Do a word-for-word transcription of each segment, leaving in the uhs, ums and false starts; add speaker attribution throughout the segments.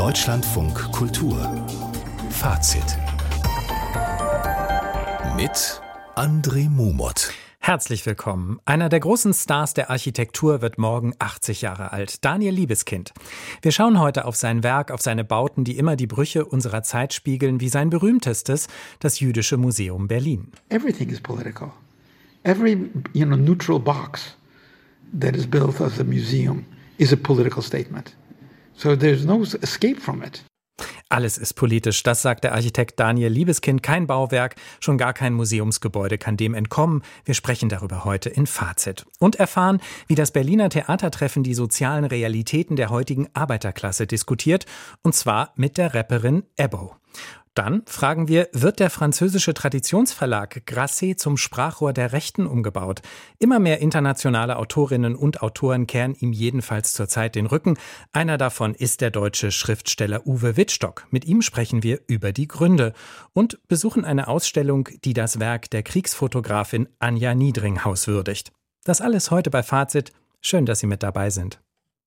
Speaker 1: Deutschlandfunk Kultur Fazit mit André Mumot.
Speaker 2: Herzlich willkommen. Einer der großen Stars der Architektur wird morgen achtzig Jahre alt, Daniel Libeskind. Wir schauen heute auf sein Werk, auf seine Bauten, die immer die Brüche unserer Zeit spiegeln, wie sein berühmtestes, das Jüdische Museum Berlin.
Speaker 3: Everything is political. Every, you know, neutral box that is built as a museum is a political statement. So there's no escape from it.
Speaker 2: Alles ist politisch, das sagt der Architekt Daniel Libeskind. Kein Bauwerk, schon gar kein Museumsgebäude kann dem entkommen. Wir sprechen darüber heute in Fazit. Und erfahren, wie das Berliner Theatertreffen die sozialen Realitäten der heutigen Arbeiterklasse diskutiert. Und zwar mit der Rapperin Ebbo. Dann fragen wir, wird der französische Traditionsverlag Grasset zum Sprachrohr der Rechten umgebaut? Immer mehr internationale Autorinnen und Autoren kehren ihm jedenfalls zurzeit den Rücken. Einer davon ist der deutsche Schriftsteller Uwe Wittstock. Mit ihm sprechen wir über die Gründe und besuchen eine Ausstellung, die das Werk der Kriegsfotografin Anja Niedringhaus würdigt. Das alles heute bei Fazit. Schön, dass Sie mit dabei sind.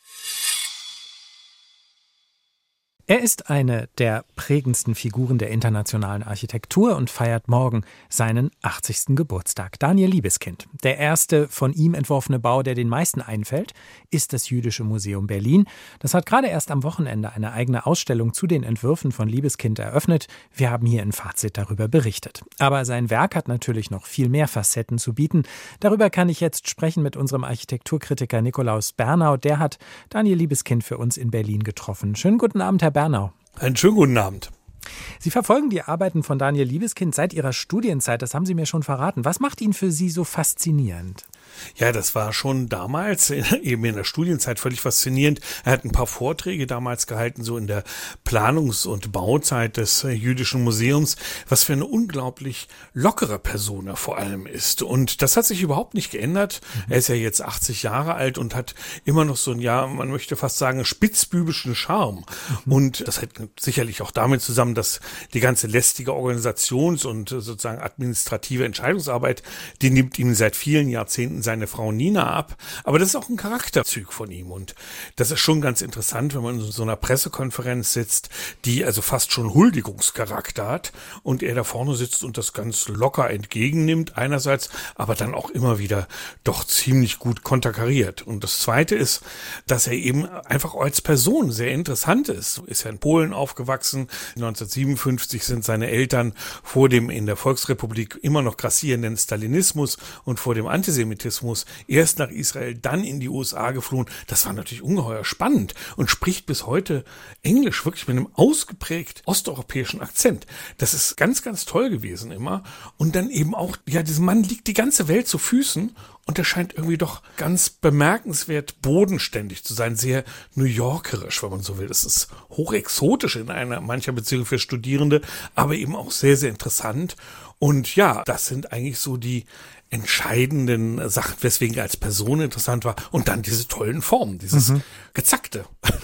Speaker 2: Er ist eine der prägendsten Figuren der internationalen Architektur und feiert morgen seinen achtzigsten Geburtstag. Daniel Libeskind. Der erste von ihm entworfene Bau, der den meisten einfällt, ist das Jüdische Museum Berlin. Das hat gerade erst am Wochenende eine eigene Ausstellung zu den Entwürfen von Libeskind eröffnet. Wir haben hier in Fazit darüber berichtet. Aber sein Werk hat natürlich noch viel mehr Facetten zu bieten. Darüber kann ich jetzt sprechen mit unserem Architekturkritiker Nikolaus Bernau. Der hat Daniel Libeskind für uns in Berlin getroffen. Schönen guten Abend, Herr Bernau.
Speaker 4: Einen schönen guten Abend.
Speaker 2: Sie verfolgen die Arbeiten von Daniel Libeskind seit Ihrer Studienzeit, das haben Sie mir schon verraten. Was macht ihn für Sie so faszinierend?
Speaker 4: Ja, das war schon damals, eben in der Studienzeit, völlig faszinierend. Er hat ein paar Vorträge damals gehalten, so in der Planungs- und Bauzeit des Jüdischen Museums, was für eine unglaublich lockere Person er vor allem ist. Und das hat sich überhaupt nicht geändert. Mhm. Er ist ja jetzt achtzig Jahre alt und hat immer noch so ein, ja, man möchte fast sagen, spitzbübischen Charme. Mhm. Und das hängt sicherlich auch damit zusammen, dass die ganze lästige Organisations- und sozusagen administrative Entscheidungsarbeit, die nimmt ihm seit vielen Jahrzehnten seine Frau Nina ab. Aber das ist auch ein Charakterzug von ihm. Und das ist schon ganz interessant, wenn man in so einer Pressekonferenz sitzt, die also fast schon Huldigungscharakter hat und er da vorne sitzt und das ganz locker entgegennimmt einerseits, aber dann auch immer wieder doch ziemlich gut konterkariert. Und das Zweite ist, dass er eben einfach als Person sehr interessant ist. Ist ja in Polen aufgewachsen. neunzehnhundertsiebenundfünfzig sind seine Eltern vor dem in der Volksrepublik immer noch grassierenden Stalinismus und vor dem Antisemitismus erst nach Israel, dann in die U S A geflohen. Das war natürlich ungeheuer spannend und spricht bis heute Englisch wirklich mit einem ausgeprägt osteuropäischen Akzent. Das ist ganz, ganz toll gewesen immer. Und dann eben auch, ja, diesem Mann liegt die ganze Welt zu Füßen und er scheint irgendwie doch ganz bemerkenswert bodenständig zu sein, sehr New Yorkerisch, wenn man so will. Das ist hochexotisch in einer mancher Beziehung für Studierende, aber eben auch sehr, sehr interessant. Und ja, das sind eigentlich so die entscheidenden Sachen, weswegen er als Person interessant war. Und dann diese tollen Formen, dieses mhm. Gezackte.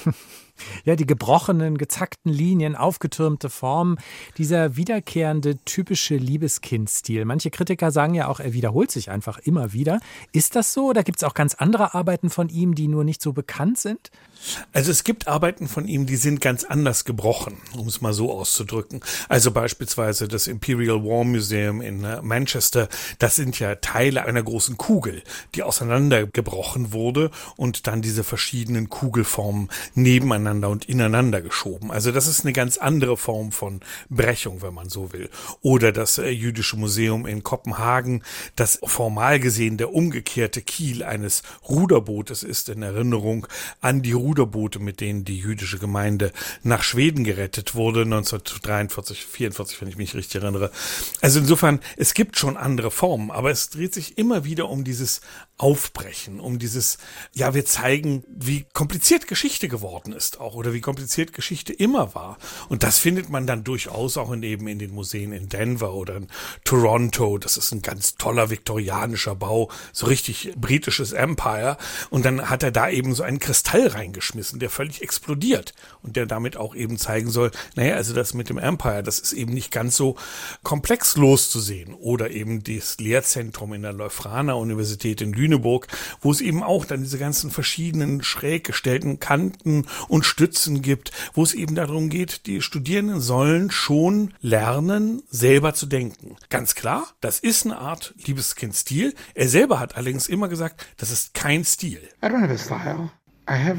Speaker 2: Ja, die gebrochenen, gezackten Linien, aufgetürmte Formen, dieser wiederkehrende, typische Libeskind-Stil. Manche Kritiker sagen ja auch, er wiederholt sich einfach immer wieder. Ist das so oder gibt es auch ganz andere Arbeiten von ihm, die nur nicht so bekannt sind?
Speaker 4: Also es gibt Arbeiten von ihm, die sind ganz anders gebrochen, um es mal so auszudrücken. Also beispielsweise das Imperial War Museum in Manchester, das sind ja Teile einer großen Kugel, die auseinandergebrochen wurde und dann diese verschiedenen Kugelformen nebeneinander und ineinander geschoben. Also das ist eine ganz andere Form von Brechung, wenn man so will. Oder das Jüdische Museum in Kopenhagen, das formal gesehen der umgekehrte Kiel eines Ruderbootes ist, in Erinnerung an die Ruderboote, mit denen die jüdische Gemeinde nach Schweden gerettet wurde, neunzehnhundertdreiundvierzig, vierundvierzig, wenn ich mich richtig erinnere. Also insofern, es gibt schon andere Formen, aber es dreht sich immer wieder um dieses Aufbrechen, um dieses, ja, wir zeigen, wie kompliziert Geschichte geworden ist auch oder wie kompliziert Geschichte immer war. Und das findet man dann durchaus auch in, eben in den Museen in Denver oder in Toronto. Das ist ein ganz toller viktorianischer Bau, so richtig britisches Empire. Und dann hat er da eben so einen Kristall reingeschmissen, der völlig explodiert und der damit auch eben zeigen soll, naja, also das mit dem Empire, das ist eben nicht ganz so komplex loszusehen. Oder eben das Lehrzentrum in der Leuphana Universität in Lübeck, Lüneburg, wo es eben auch dann diese ganzen verschiedenen schräg gestellten Kanten und Stützen gibt, wo es eben darum geht, die Studierenden sollen schon lernen, selber zu denken. Ganz klar, das ist eine Art Liebeskind-Stil. Er selber hat allerdings immer gesagt, das ist kein Stil.
Speaker 3: I don't have a style. I have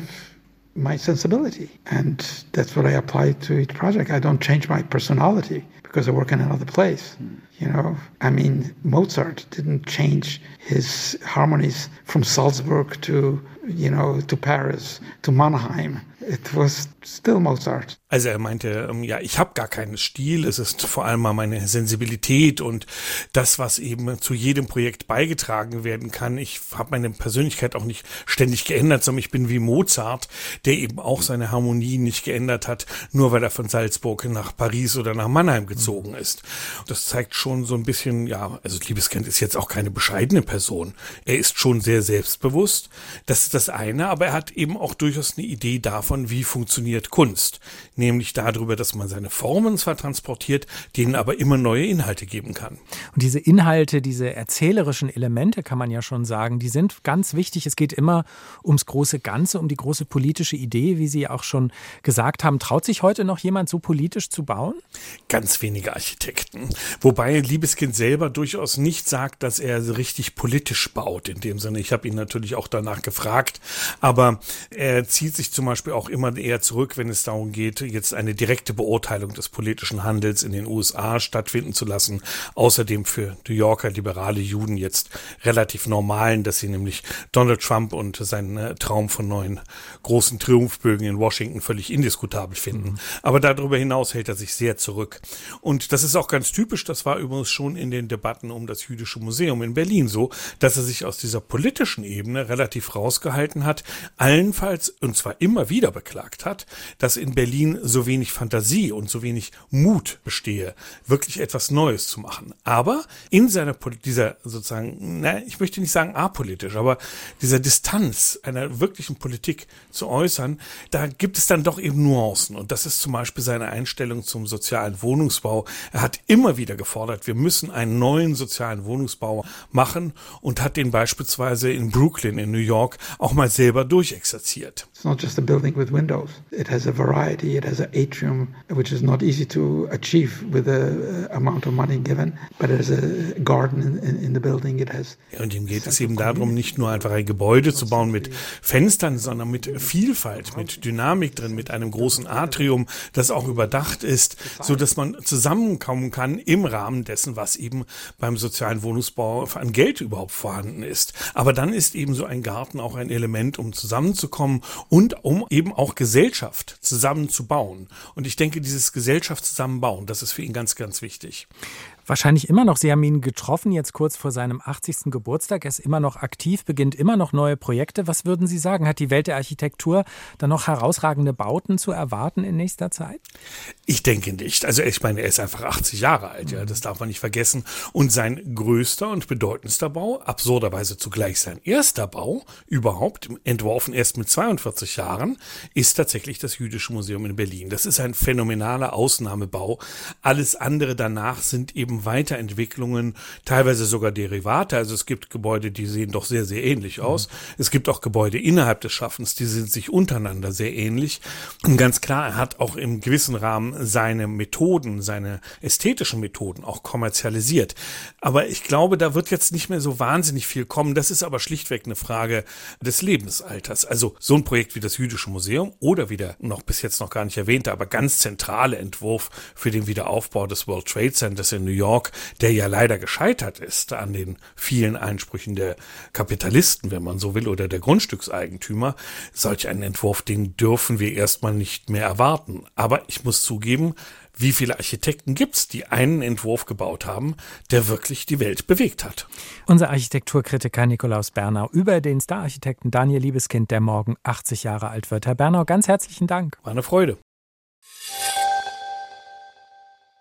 Speaker 3: my sensibility, and that's what I apply to each project. I don't change my personality because I work in another place. You know, I mean, Mozart didn't change his harmonies from Salzburg to, you know, to Paris, to Mannheim. It was still Mozart.
Speaker 4: Also er meinte, ja, ich habe gar keinen Stil, es ist vor allem mal meine Sensibilität und das, was eben zu jedem Projekt beigetragen werden kann. Ich habe meine Persönlichkeit auch nicht ständig geändert, sondern ich bin wie Mozart, der eben auch seine Harmonie nicht geändert hat, nur weil er von Salzburg nach Paris oder nach Mannheim gezogen ist. Das zeigt schon so ein bisschen, ja, also Liebeskind ist jetzt auch keine bescheidene Person. Er ist schon sehr selbstbewusst, das ist das eine, aber er hat eben auch durchaus eine Idee davon, wie funktioniert Kunst. Nämlich darüber, dass man seine Formen zwar transportiert, denen aber immer neue Inhalte geben kann.
Speaker 2: Und diese Inhalte, diese erzählerischen Elemente, kann man ja schon sagen, die sind ganz wichtig. Es geht immer ums große Ganze, um die große politische Idee, wie Sie auch schon gesagt haben. Traut sich heute noch jemand so politisch zu bauen?
Speaker 4: Ganz wenige Architekten. Wobei Liebeskind selber durchaus nicht sagt, dass er richtig politisch baut. In dem Sinne, ich habe ihn natürlich auch danach gefragt, aber er zieht sich zum Beispiel auch immer eher zurück, wenn es darum geht, jetzt eine direkte Beurteilung des politischen Handels in den U S A stattfinden zu lassen. Außerdem für New Yorker liberale Juden jetzt relativ normalen, dass sie nämlich Donald Trump und seinen Traum von neuen großen Triumphbögen in Washington völlig indiskutabel finden. Mhm. Aber darüber hinaus hält er sich sehr zurück. Und das ist auch ganz typisch, das war übrigens schon in den Debatten um das Jüdische Museum in Berlin so, dass er sich aus dieser politischen Ebene relativ rausgehalten hat, allenfalls, und zwar immer wieder beklagt hat, dass in Berlin so wenig Fantasie und so wenig Mut bestehe, wirklich etwas Neues zu machen. Aber in seiner, dieser sozusagen, na, ich möchte nicht sagen apolitisch, aber dieser Distanz einer wirklichen Politik zu äußern, da gibt es dann doch eben Nuancen. Und das ist zum Beispiel seine Einstellung zum sozialen Wohnungsbau. Er hat immer wieder gefordert, wir müssen einen neuen sozialen Wohnungsbau machen und hat den beispielsweise in Brooklyn in New York auch mal selber durchexerziert.
Speaker 3: It's not just a building with windows. It has a variety. It has an atrium, which is not easy to achieve with the amount of money given, but it has a garden in, in, in the building. It has.
Speaker 4: Ja, und ihm geht es eben darum, nicht nur einfach ein Gebäude zu bauen mit Fenstern, sondern mit Vielfalt, mit Dynamik drin, mit einem großen Atrium, das auch überdacht ist, so dass man zusammenkommen kann im Rahmen dessen, was eben beim sozialen Wohnungsbau an Geld überhaupt vorhanden ist. Aber dann ist eben so ein Garten auch ein Element, um zusammenzukommen und um eben auch Gesellschaft zusammenzubauen. Und ich denke, dieses Gesellschaft zusammenbauen, das ist für ihn ganz, ganz wichtig.
Speaker 2: Wahrscheinlich immer noch. Sie haben ihn getroffen, jetzt kurz vor seinem achtzigsten Geburtstag. Er ist immer noch aktiv, beginnt immer noch neue Projekte. Was würden Sie sagen? Hat die Welt der Architektur dann noch herausragende Bauten zu erwarten in nächster Zeit?
Speaker 4: Ich denke nicht. Also ich meine, er ist einfach achtzig Jahre alt, ja, das darf man nicht vergessen. Und sein größter und bedeutendster Bau, absurderweise zugleich sein erster Bau überhaupt, entworfen erst mit zweiundvierzig Jahren, ist tatsächlich das Jüdische Museum in Berlin. Das ist ein phänomenaler Ausnahmebau. Alles andere danach sind eben Weiterentwicklungen, teilweise sogar Derivate. Also es gibt Gebäude, die sehen doch sehr, sehr ähnlich aus. Mhm. Es gibt auch Gebäude innerhalb des Schaffens, die sind sich untereinander sehr ähnlich. Und ganz klar, er hat auch im gewissen Rahmen seine Methoden, seine ästhetischen Methoden auch kommerzialisiert. Aber ich glaube, da wird jetzt nicht mehr so wahnsinnig viel kommen. Das ist aber schlichtweg eine Frage des Lebensalters. Also so ein Projekt wie das Jüdische Museum oder wie der noch bis jetzt noch gar nicht erwähnte, aber ganz zentrale Entwurf für den Wiederaufbau des World Trade Centers in New York, der ja leider gescheitert ist an den vielen Einsprüchen der Kapitalisten, wenn man so will, oder der Grundstückseigentümer. Solch einen Entwurf, den dürfen wir erstmal nicht mehr erwarten. Aber ich muss zugeben, wie viele Architekten gibt es, die einen Entwurf gebaut haben, der wirklich die Welt bewegt hat?
Speaker 2: Unser Architekturkritiker Nikolaus Bernau über den Stararchitekten Daniel Liebeskind, der morgen achtzig Jahre alt wird. Herr Bernau, ganz herzlichen Dank.
Speaker 4: War eine Freude.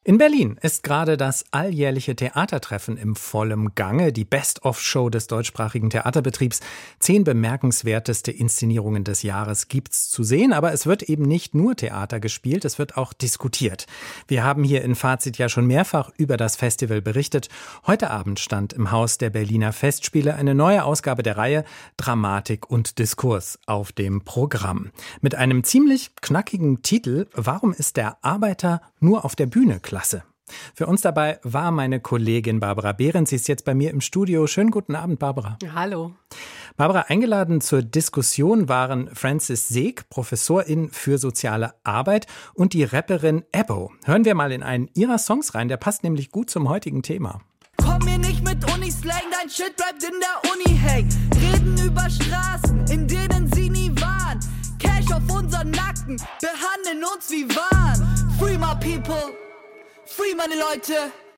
Speaker 2: In Berlin ist gerade das alljährliche Theatertreffen im vollen Gange, die Best-of-Show des deutschsprachigen Theaterbetriebs. Zehn bemerkenswerteste Inszenierungen des Jahres gibt's zu sehen, aber es wird eben nicht nur Theater gespielt, es wird auch diskutiert. Wir haben hier in Fazit ja schon mehrfach über das Festival berichtet. Heute Abend stand im Haus der Berliner Festspiele eine neue Ausgabe der Reihe Dramatik und Diskurs auf dem Programm. Mit einem ziemlich knackigen Titel: Warum ist der Arbeiter nur auf der Bühne klasse? Für uns dabei war meine Kollegin Barbara Behrens. Sie ist jetzt bei mir im Studio. Schönen guten Abend, Barbara.
Speaker 5: Hallo.
Speaker 2: Barbara, eingeladen zur Diskussion waren Francis Seek, Professorin für soziale Arbeit, und die Rapperin Ebbo. Hören wir mal in einen ihrer Songs rein, der passt nämlich gut zum heutigen Thema.
Speaker 6: Komm mir nicht mit Uni-Slang, dein Shit bleibt in der Uni hängen. Reden über Straßen, in denen sie nie waren. Cash auf unseren Nacken, behandeln uns wie Waren. Free my people, free meine Leute.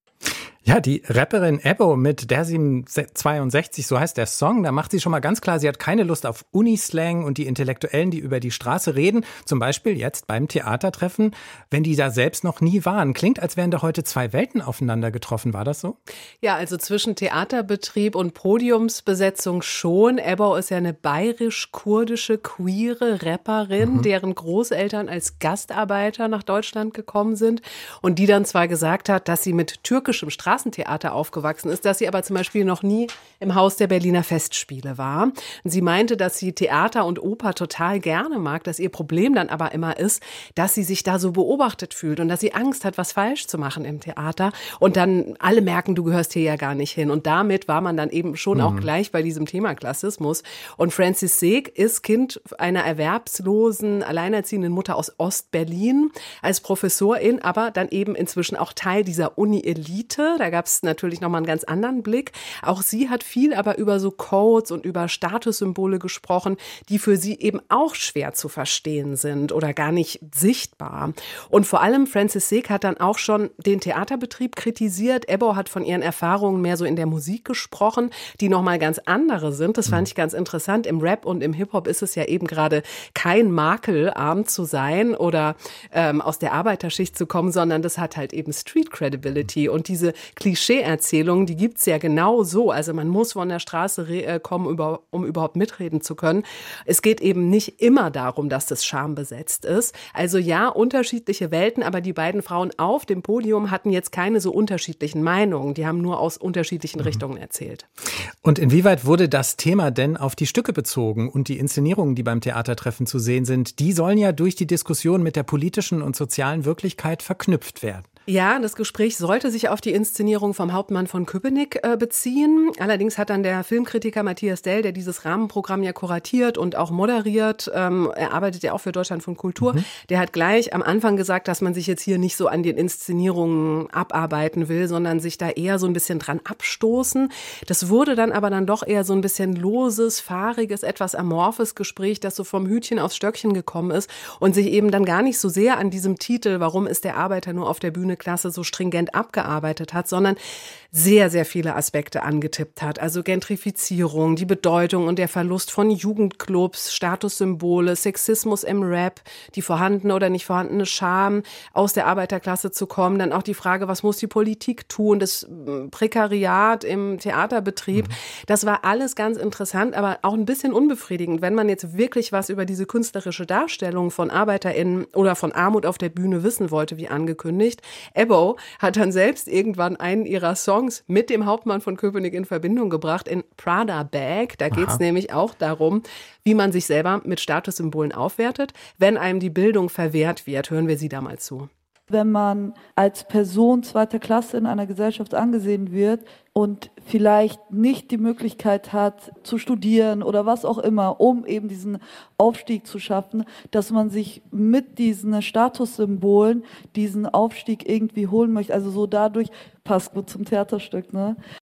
Speaker 2: Ja, die Rapperin Ebbo mit der siebenundzwanzig, so heißt der Song, da macht sie schon mal ganz klar, sie hat keine Lust auf Unislang und die Intellektuellen, die über die Straße reden, zum Beispiel jetzt beim Theatertreffen, wenn die da selbst noch nie waren. Klingt, als wären da heute zwei Welten aufeinander getroffen, war das so?
Speaker 5: Ja, also zwischen Theaterbetrieb und Podiumsbesetzung schon. Ebbo ist ja eine bayerisch-kurdische, queere Rapperin, mhm. deren Großeltern als Gastarbeiter nach Deutschland gekommen sind und die dann zwar gesagt hat, dass sie mit türkischem Straßen Theater aufgewachsen ist, dass sie aber zum Beispiel noch nie im Haus der Berliner Festspiele war. Sie meinte, dass sie Theater und Oper total gerne mag, dass ihr Problem dann aber immer ist, dass sie sich da so beobachtet fühlt und dass sie Angst hat, was falsch zu machen im Theater und dann alle merken, du gehörst hier ja gar nicht hin. Und damit war man dann eben schon mhm. auch gleich bei diesem Thema Klassismus. Und Francis Seek ist Kind einer erwerbslosen, alleinerziehenden Mutter aus Ostberlin, als Professorin, aber dann eben inzwischen auch Teil dieser Uni-Elite. Da gab es natürlich nochmal einen ganz anderen Blick. Auch sie hat viel aber über so Codes und über Statussymbole gesprochen, die für sie eben auch schwer zu verstehen sind oder gar nicht sichtbar. Und vor allem Francis Seek hat dann auch schon den Theaterbetrieb kritisiert. Ebbo hat von ihren Erfahrungen mehr so in der Musik gesprochen, die nochmal ganz andere sind. Das fand ich ganz interessant. Im Rap und im Hip-Hop ist es ja eben gerade kein Makel, arm zu sein oder ähm, aus der Arbeiterschicht zu kommen, sondern das hat halt eben Street Credibility. Und diese Klischee-Erzählungen, die gibt's ja genau so. Also man muss von der Straße re- kommen, über, um überhaupt mitreden zu können. Es geht eben nicht immer darum, dass das schambesetzt ist. Also ja, unterschiedliche Welten, aber die beiden Frauen auf dem Podium hatten jetzt keine so unterschiedlichen Meinungen. Die haben nur aus unterschiedlichen mhm. Richtungen erzählt.
Speaker 2: Und inwieweit wurde das Thema denn auf die Stücke bezogen und die Inszenierungen, die beim Theatertreffen zu sehen sind, die sollen ja durch die Diskussion mit der politischen und sozialen Wirklichkeit verknüpft werden?
Speaker 5: Ja, das Gespräch sollte sich auf die Inszenierung vom Hauptmann von Köpenick äh, beziehen. Allerdings hat dann der Filmkritiker Matthias Dell, der dieses Rahmenprogramm ja kuratiert und auch moderiert, ähm, er arbeitet ja auch für Deutschlandfunk Kultur, mhm. der hat gleich am Anfang gesagt, dass man sich jetzt hier nicht so an den Inszenierungen abarbeiten will, sondern sich da eher so ein bisschen dran abstoßen. Das wurde dann aber dann doch eher so ein bisschen loses, fahriges, etwas amorphes Gespräch, das so vom Hütchen aufs Stöckchen gekommen ist und sich eben dann gar nicht so sehr an diesem Titel, warum ist der Arbeiter nur auf der Bühne Klasse, so stringent abgearbeitet hat, sondern sehr, sehr viele Aspekte angetippt hat. Also Gentrifizierung, die Bedeutung und der Verlust von Jugendclubs, Statussymbole, Sexismus im Rap, die vorhandene oder nicht vorhandene Scham, aus der Arbeiterklasse zu kommen. Dann auch die Frage, was muss die Politik tun, das Prekariat im Theaterbetrieb. Mhm. Das war alles ganz interessant, aber auch ein bisschen unbefriedigend, wenn man jetzt wirklich was über diese künstlerische Darstellung von ArbeiterInnen oder von Armut auf der Bühne wissen wollte, wie angekündigt. Ebbo hat dann selbst irgendwann einen ihrer Songs mit dem Hauptmann von Köpenick in Verbindung gebracht, in Prada Bag. Da geht es nämlich auch darum, wie man sich selber mit Statussymbolen aufwertet, wenn einem die Bildung verwehrt wird. Hören wir sie da mal zu.
Speaker 7: Wenn man als Person zweiter Klasse in einer Gesellschaft angesehen wird und vielleicht nicht die Möglichkeit hat zu studieren oder was auch immer, um eben diesen Aufstieg zu schaffen, dass man sich mit diesen Statussymbolen diesen Aufstieg irgendwie holen möchte. Also so dadurch, passt gut zum Theaterstück, ne?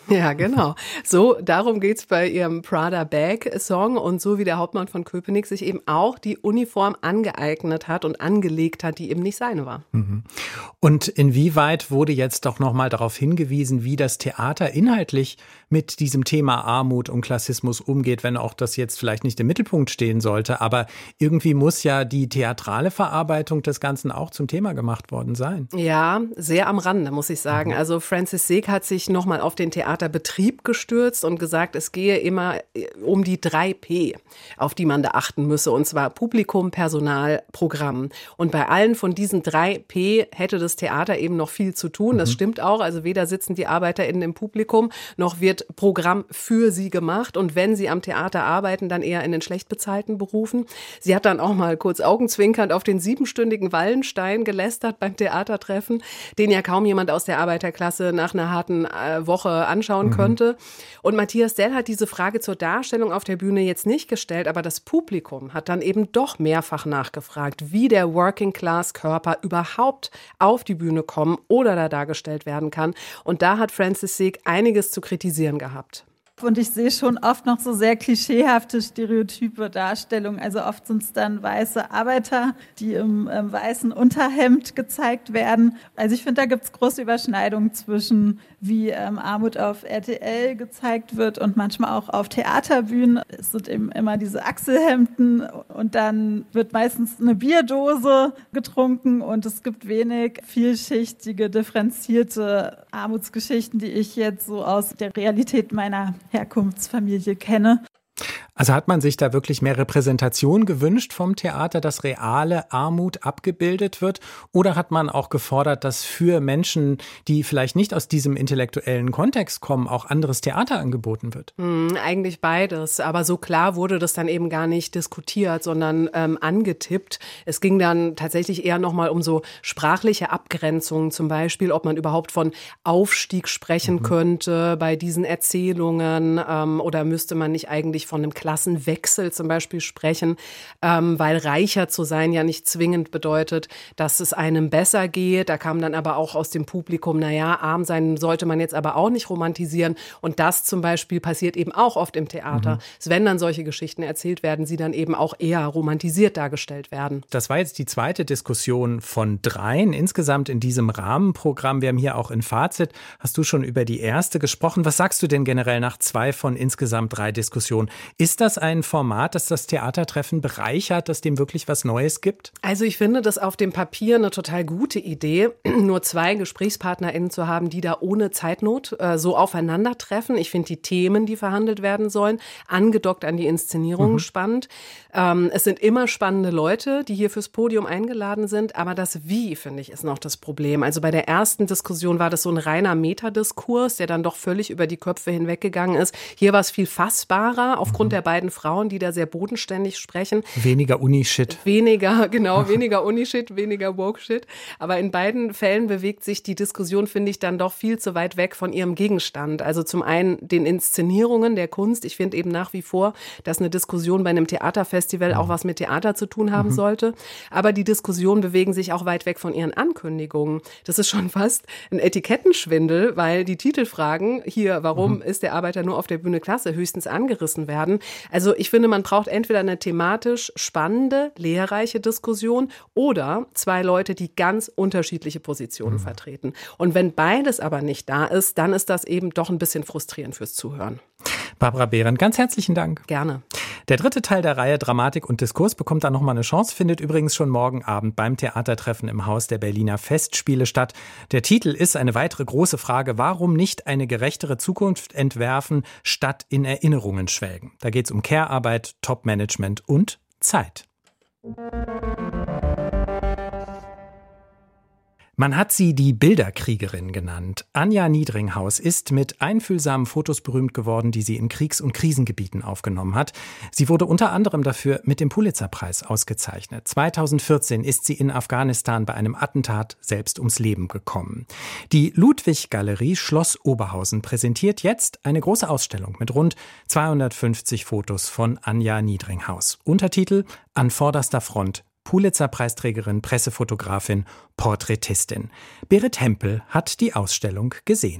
Speaker 5: Ja, genau. So, darum geht's bei ihrem Prada Bag Song und so wie der Hauptmann von Köpenick sich eben auch die Uniform angeeignet hat und angelegt hat, die eben nicht seine war.
Speaker 2: Und inwieweit wurde jetzt doch nochmal darauf hingewiesen, wie das Theater inhaltlich mit diesem Thema Armut und Klassismus umgeht, wenn auch das jetzt vielleicht nicht im Mittelpunkt stehen sollte, aber irgendwie muss ja die theatrale Verarbeitung des Ganzen auch zum Thema gemacht worden sein.
Speaker 5: Ja, sehr am Rande, muss ich sagen. Also Francis Seek hat sich nochmal auf den Theaterbetrieb gestürzt und gesagt, es gehe immer um die drei P, auf die man da achten müsse, und zwar Publikum, Personal, Programm. Und bei allen von diesen drei P hätte das Theater eben noch viel zu tun. Das mhm. stimmt auch. Also weder sitzen die ArbeiterInnen im Publikum, noch wird Programm für sie gemacht. Und wenn sie am Theater arbeiten, dann eher in den schlecht bezahlten Berufen. Sie hat dann auch mal kurz augenzwinkernd auf den siebenstündigen Wallenstein gelästert beim Theatertreffen, den ja kaum jemand aus der Arbeiterklasse nach einer harten äh, Woche anschauen mhm. könnte. Und Matthias Dell hat diese Frage zur Darstellung auf der Bühne jetzt nicht gestellt, aber das Publikum hat dann eben doch mehrfach nachgefragt, wie der Working-Class-Körper überhaupt auf die Bühne kommen oder da dargestellt werden kann. Und da hat Francis Seek einiges zu kritisieren gehabt.
Speaker 8: Und ich sehe schon oft noch so sehr klischeehafte, stereotype Darstellungen. Also oft sind es dann weiße Arbeiter, die im ähm, weißen Unterhemd gezeigt werden. Also ich finde, da gibt es große Überschneidungen zwischen, wie ähm, Armut auf R T L gezeigt wird und manchmal auch auf Theaterbühnen. Es sind eben immer diese Achselhemden und dann wird meistens eine Bierdose getrunken und es gibt wenig vielschichtige, differenzierte Armutsgeschichten, die ich jetzt so aus der Realität meiner Herkunftsfamilie kenne.
Speaker 2: Also hat man sich da wirklich mehr Repräsentation gewünscht vom Theater, dass reale Armut abgebildet wird? Oder hat man auch gefordert, dass für Menschen, die vielleicht nicht aus diesem intellektuellen Kontext kommen, auch anderes Theater angeboten wird?
Speaker 5: Hm, eigentlich beides. Aber so klar wurde das dann eben gar nicht diskutiert, sondern ähm, angetippt. Es ging dann tatsächlich eher nochmal um so sprachliche Abgrenzungen, zum Beispiel, ob man überhaupt von Aufstieg sprechen mhm. könnte bei diesen Erzählungen ähm, oder müsste man nicht eigentlich von einem Klassenwechsel zum Beispiel sprechen, ähm, weil reicher zu sein ja nicht zwingend bedeutet, dass es einem besser geht. Da kam dann aber auch aus dem Publikum, naja, arm sein sollte man jetzt aber auch nicht romantisieren. Und das zum Beispiel passiert eben auch oft im Theater. Mhm. Wenn dann solche Geschichten erzählt werden, sie dann eben auch eher romantisiert dargestellt werden.
Speaker 2: Das war jetzt die zweite Diskussion von dreien insgesamt in diesem Rahmenprogramm. Wir haben hier auch in Fazit, hast du schon über die erste gesprochen. Was sagst du denn generell nach zwei von insgesamt drei Diskussionen? Ist das ein Format, das das Theatertreffen bereichert, das dem wirklich was Neues gibt?
Speaker 5: Also ich finde das auf dem Papier eine total gute Idee, nur zwei GesprächspartnerInnen zu haben, die da ohne Zeitnot äh, so aufeinandertreffen. Ich finde die Themen, die verhandelt werden sollen, angedockt an die Inszenierung mhm. spannend. Ähm, es sind immer spannende Leute, die hier fürs Podium eingeladen sind, aber das Wie, finde ich, ist noch das Problem. Also bei der ersten Diskussion war das so ein reiner Metadiskurs, der dann doch völlig über die Köpfe hinweggegangen ist. Hier war es viel fassbarer, aufgrund mhm. der beiden Frauen, die da sehr bodenständig sprechen.
Speaker 2: Weniger Uni-Shit.
Speaker 5: Weniger, genau, weniger Uni-Shit, weniger Woke-Shit. Aber in beiden Fällen bewegt sich die Diskussion, finde ich, dann doch viel zu weit weg von ihrem Gegenstand. Also zum einen den Inszenierungen der Kunst. Ich finde eben nach wie vor, dass eine Diskussion bei einem Theaterfestival auch was mit Theater zu tun haben mhm. sollte. Aber die Diskussionen bewegen sich auch weit weg von ihren Ankündigungen. Das ist schon fast ein Etikettenschwindel, weil die Titelfragen hier, warum mhm. ist der Arbeiter nur auf der Bühne Klasse, höchstens angerissen werden. Also ich finde, man braucht entweder eine thematisch spannende, lehrreiche Diskussion oder zwei Leute, die ganz unterschiedliche Positionen mhm. vertreten. Und wenn beides aber nicht da ist, dann ist das eben doch ein bisschen frustrierend fürs Zuhören.
Speaker 2: Barbara Behrendt, ganz herzlichen Dank.
Speaker 5: Gerne.
Speaker 2: Der dritte Teil der Reihe Dramatik und Diskurs bekommt dann nochmal eine Chance, findet übrigens schon morgen Abend beim Theatertreffen im Haus der Berliner Festspiele statt. Der Titel ist eine weitere große Frage: Warum nicht eine gerechtere Zukunft entwerfen, statt in Erinnerungen schwelgen? Da geht es um Care-Arbeit, Top-Management und Zeit. Man hat sie die Bilderkriegerin genannt. Anja Niedringhaus ist mit einfühlsamen Fotos berühmt geworden, die sie in Kriegs- und Krisengebieten aufgenommen hat. Sie wurde unter anderem dafür mit dem Pulitzerpreis ausgezeichnet. zweitausendvierzehn ist sie in Afghanistan bei einem Attentat selbst ums Leben gekommen. Die Ludwig-Galerie Schloss Oberhausen präsentiert jetzt eine große Ausstellung mit rund zweihundertfünfzig Fotos von Anja Niedringhaus. Untertitel: An vorderster Front. Pulitzer-Preisträgerin, Pressefotografin, Porträtistin. Berit Hempel hat die Ausstellung gesehen.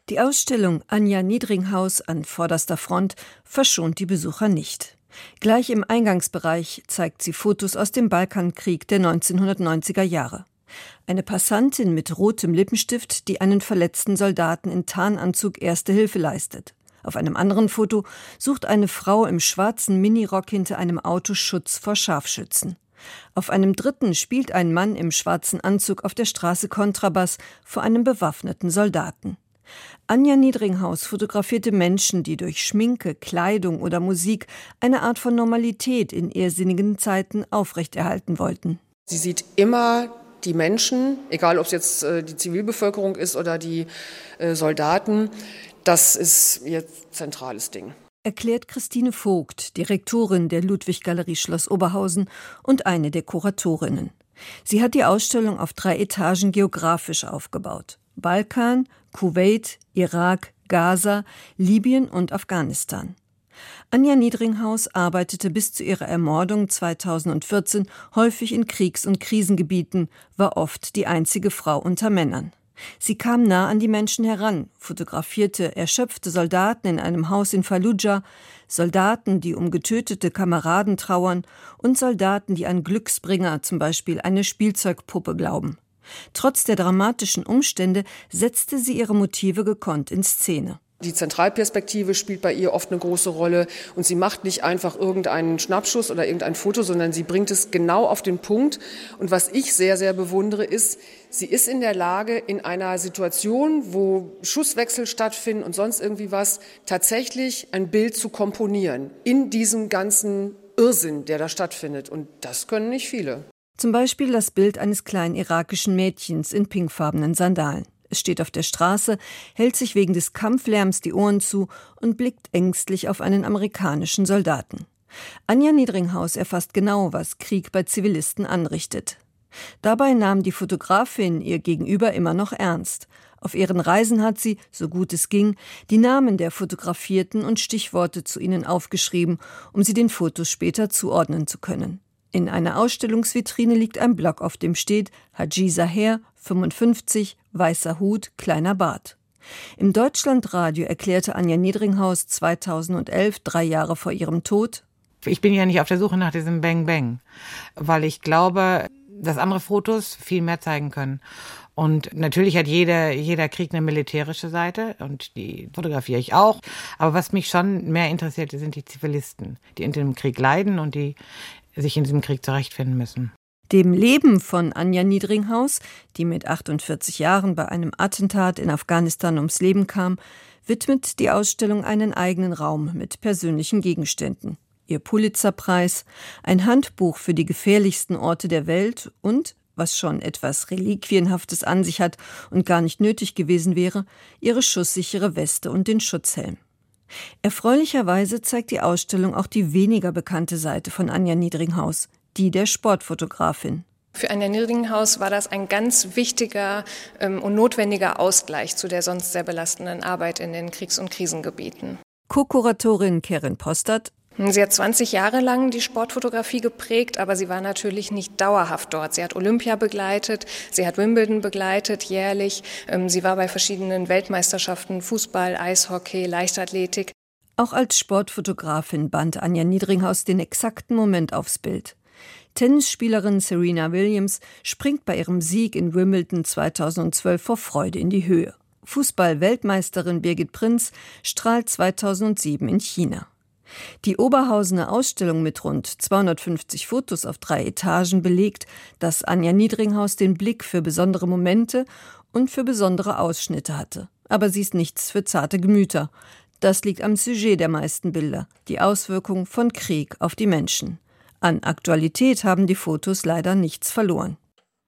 Speaker 9: Die Ausstellung Anja Niedringhaus an vorderster Front verschont die Besucher nicht. Gleich im Eingangsbereich zeigt sie Fotos aus dem Balkankrieg der neunzehnhundertneunziger Jahre. Eine Passantin mit rotem Lippenstift, die einen verletzten Soldaten in Tarnanzug Erste Hilfe leistet. Auf einem anderen Foto sucht eine Frau im schwarzen Minirock hinter einem Auto Schutz vor Scharfschützen. Auf einem dritten spielt ein Mann im schwarzen Anzug auf der Straße Kontrabass vor einem bewaffneten Soldaten. Anja Niedringhaus fotografierte Menschen, die durch Schminke, Kleidung oder Musik eine Art von Normalität in irrsinnigen Zeiten aufrechterhalten wollten.
Speaker 10: Sie sieht immer die Menschen, egal ob es jetzt äh, die Zivilbevölkerung ist oder die äh, Soldaten, das ist ihr zentrales Ding.
Speaker 9: Erklärt Christine Vogt, Direktorin der Ludwig-Galerie Schloss Oberhausen und eine der Kuratorinnen. Sie hat die Ausstellung auf drei Etagen geografisch aufgebaut. Balkan, Kuwait, Irak, Gaza, Libyen und Afghanistan. Anja Niedringhaus arbeitete bis zu ihrer Ermordung zweitausendvierzehn häufig in Kriegs- und Krisengebieten, war oft die einzige Frau unter Männern. Sie kam nah an die Menschen heran, fotografierte erschöpfte Soldaten in einem Haus in Fallujah, Soldaten, die um getötete Kameraden trauern und Soldaten, die an Glücksbringer, zum Beispiel eine Spielzeugpuppe, glauben. Trotz der dramatischen Umstände setzte sie ihre Motive gekonnt in Szene.
Speaker 10: Die Zentralperspektive spielt bei ihr oft eine große Rolle und sie macht nicht einfach irgendeinen Schnappschuss oder irgendein Foto, sondern sie bringt es genau auf den Punkt. Und was ich sehr, sehr bewundere, ist, sie ist in der Lage, in einer Situation, wo Schusswechsel stattfinden und sonst irgendwie was, tatsächlich ein Bild zu komponieren in diesem ganzen Irrsinn, der da stattfindet. Und das können nicht viele.
Speaker 9: Zum Beispiel das Bild eines kleinen irakischen Mädchens in pinkfarbenen Sandalen. Es steht auf der Straße, hält sich wegen des Kampflärms die Ohren zu und blickt ängstlich auf einen amerikanischen Soldaten. Anja Niedringhaus erfasst genau, was Krieg bei Zivilisten anrichtet. Dabei nahm die Fotografin ihr Gegenüber immer noch ernst. Auf ihren Reisen hat sie, so gut es ging, die Namen der Fotografierten und Stichworte zu ihnen aufgeschrieben, um sie den Fotos später zuordnen zu können. In einer Ausstellungsvitrine liegt ein Block, auf dem steht Haji Zaher, fünfundfünfzig, weißer Hut, kleiner Bart. Im Deutschlandradio erklärte Anja Niedringhaus zweitausendelf, drei Jahre vor ihrem Tod:
Speaker 11: Ich bin ja nicht auf der Suche nach diesem Bang Bang, weil ich glaube, dass andere Fotos viel mehr zeigen können. Und natürlich hat jeder, jeder Krieg eine militärische Seite und die fotografiere ich auch. Aber was mich schon mehr interessiert, sind die Zivilisten, die in dem Krieg leiden und die sich in diesem Krieg zurechtfinden müssen.
Speaker 9: Dem Leben von Anja Niedringhaus, die mit achtundvierzig Jahren bei einem Attentat in Afghanistan ums Leben kam, widmet die Ausstellung einen eigenen Raum mit persönlichen Gegenständen. Ihr Pulitzerpreis, ein Handbuch für die gefährlichsten Orte der Welt und, was schon etwas Reliquienhaftes an sich hat und gar nicht nötig gewesen wäre, ihre schusssichere Weste und den Schutzhelm. Erfreulicherweise zeigt die Ausstellung auch die weniger bekannte Seite von Anja Niedringhaus, die der Sportfotografin.
Speaker 12: Für Anja Niedringhaus war das ein ganz wichtiger ähm, und notwendiger Ausgleich zu der sonst sehr belastenden Arbeit in den Kriegs- und Krisengebieten.
Speaker 9: Co-Kuratorin Karin Postert:
Speaker 12: Sie hat zwanzig Jahre lang die Sportfotografie geprägt, aber sie war natürlich nicht dauerhaft dort. Sie hat Olympia begleitet, sie hat Wimbledon begleitet, jährlich. Sie war bei verschiedenen Weltmeisterschaften, Fußball, Eishockey, Leichtathletik.
Speaker 9: Auch als Sportfotografin band Anja Niedringhaus den exakten Moment aufs Bild. Tennisspielerin Serena Williams springt bei ihrem Sieg in Wimbledon zweitausendzwölf vor Freude in die Höhe. Fußball-Weltmeisterin Birgit Prinz strahlt zweitausendsieben in China. Die Oberhausener Ausstellung mit rund zweihundertfünfzig Fotos auf drei Etagen belegt, dass Anja Niedringhaus den Blick für besondere Momente und für besondere Ausschnitte hatte. Aber sie ist nichts für zarte Gemüter. Das liegt am Sujet der meisten Bilder, die Auswirkung von Krieg auf die Menschen. An Aktualität haben die Fotos leider nichts verloren.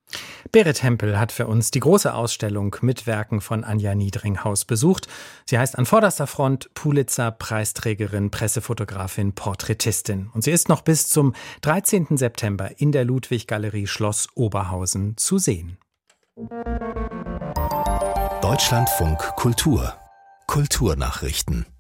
Speaker 2: Berit Hempel hat für uns die große Ausstellung mit Werken von Anja Niedringhaus besucht. Sie heißt an vorderster Front Pulitzer-Preisträgerin, Pressefotografin, Porträtistin. Und sie ist noch bis zum dreizehnten September in der Ludwig-Galerie Schloss Oberhausen zu sehen.
Speaker 1: Deutschlandfunk Kultur. Kulturnachrichten.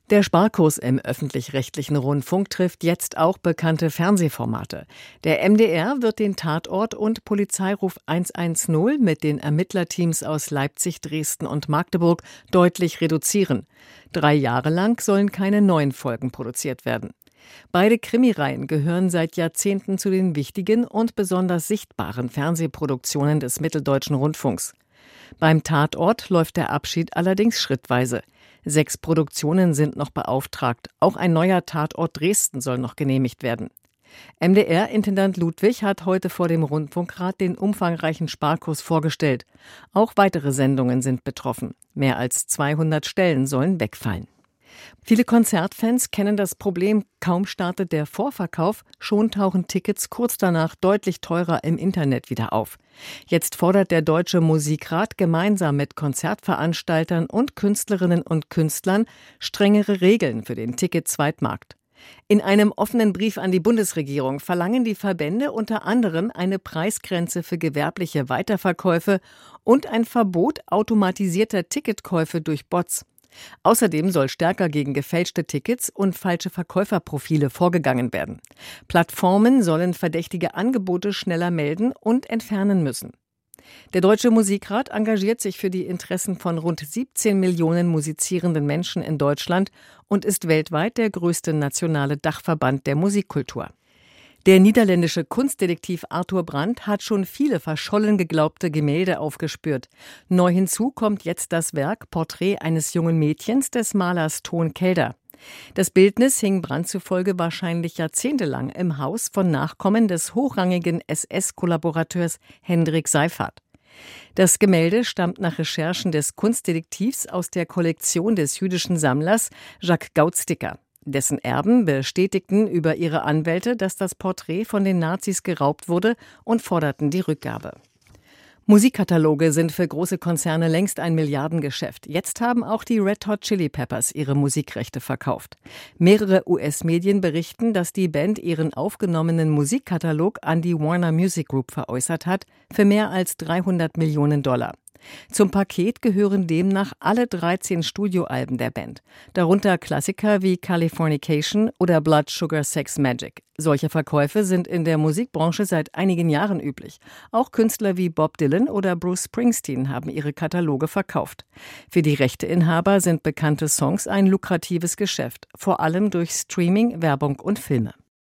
Speaker 13: Der Sparkurs im öffentlich-rechtlichen Rundfunk trifft jetzt auch bekannte Fernsehformate. Der M D R wird den Tatort und Polizeiruf hundertzehn mit den Ermittlerteams aus Leipzig, Dresden und Magdeburg deutlich reduzieren. Drei Jahre lang sollen keine neuen Folgen produziert werden. Beide Krimireihen gehören seit Jahrzehnten zu den wichtigen und besonders sichtbaren Fernsehproduktionen des Mitteldeutschen Rundfunks. Beim Tatort läuft der Abschied allerdings schrittweise. Sechs Produktionen sind noch beauftragt. Auch ein neuer Tatort Dresden soll noch genehmigt werden. M D R-Intendant Ludwig hat heute vor dem Rundfunkrat den umfangreichen Sparkurs vorgestellt. Auch weitere Sendungen sind betroffen. Mehr als zweihundert Stellen sollen wegfallen. Viele Konzertfans kennen das Problem, kaum startet der Vorverkauf, schon tauchen Tickets kurz danach deutlich teurer im Internet wieder auf. Jetzt fordert der Deutsche Musikrat gemeinsam mit Konzertveranstaltern und Künstlerinnen und Künstlern strengere Regeln für den Ticket-Zweitmarkt. In einem offenen Brief an die Bundesregierung verlangen die Verbände unter anderem eine Preisgrenze für gewerbliche Weiterverkäufe und ein Verbot automatisierter Ticketkäufe durch Bots. Außerdem soll stärker gegen gefälschte Tickets und falsche Verkäuferprofile vorgegangen werden. Plattformen sollen verdächtige Angebote schneller melden und entfernen müssen. Der Deutsche Musikrat engagiert sich für die Interessen von rund siebzehn Millionen musizierenden Menschen in Deutschland und ist weltweit der größte nationale Dachverband der Musikkultur. Der niederländische Kunstdetektiv Arthur Brandt hat schon viele verschollen geglaubte Gemälde aufgespürt. Neu hinzu kommt jetzt das Werk Porträt eines jungen Mädchens des Malers Toon Kelder. Das Bildnis hing Brandt zufolge wahrscheinlich jahrzehntelang im Haus von Nachkommen des hochrangigen S S-Kollaborateurs Hendrik Seyfarth. Das Gemälde stammt nach Recherchen des Kunstdetektivs aus der Kollektion des jüdischen Sammlers Jacques Gautsticker. Dessen Erben bestätigten über ihre Anwälte, dass das Porträt von den Nazis geraubt wurde und forderten die Rückgabe. Musikkataloge sind für große Konzerne längst ein Milliardengeschäft. Jetzt haben auch die Red Hot Chili Peppers ihre Musikrechte verkauft. Mehrere U S-Medien berichten, dass die Band ihren aufgenommenen Musikkatalog an die Warner Music Group veräußert hat, für mehr als dreihundert Millionen Dollar. Zum Paket gehören demnach alle dreizehn Studioalben der Band, darunter Klassiker wie Californication oder Blood Sugar Sex Magik. Solche Verkäufe sind in der Musikbranche seit einigen Jahren üblich. Auch Künstler wie Bob Dylan oder Bruce Springsteen haben ihre Kataloge verkauft. Für die Rechteinhaber sind bekannte Songs ein lukratives Geschäft, vor allem durch Streaming, Werbung und Filme.